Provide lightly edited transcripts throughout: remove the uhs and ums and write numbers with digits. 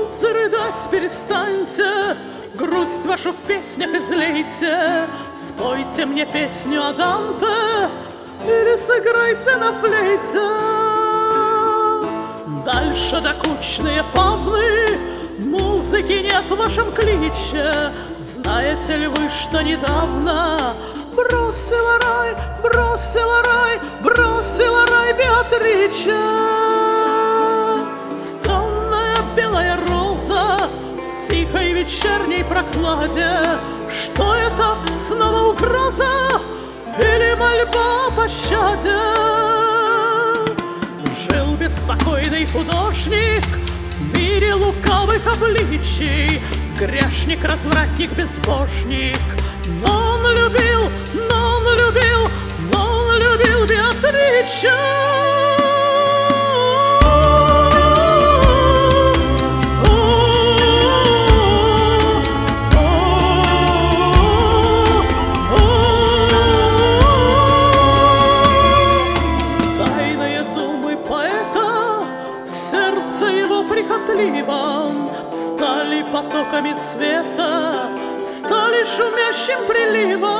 Рыдать перестаньте, грусть вашу в песнях излейте, спойте мне песню о Данте или сыграйте на флейте. Дальше докучные фавны, музыки нет в вашем кличе. Знаете ли вы, что недавно бросила рай, бросила рай, бросила рай Беатриче? Странная белая роза в тихой вечерней прохладе. Что это, снова угроза или мольба о пощаде? Жил беспокойный художник в мире лукавых обличий, грешник, развратник, безбожник. Но он любил, но он любил, но он любил Беатриче. Сердце его прихотливо стали потоками света, стали шумящим приливом.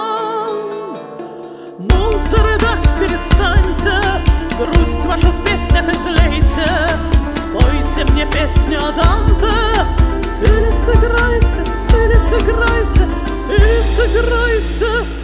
Ну, зарыдать перестаньте, грусть вашу в песнях излейте, спойте мне песню о Данте или сыграйте, или сыграйте, или сыграйте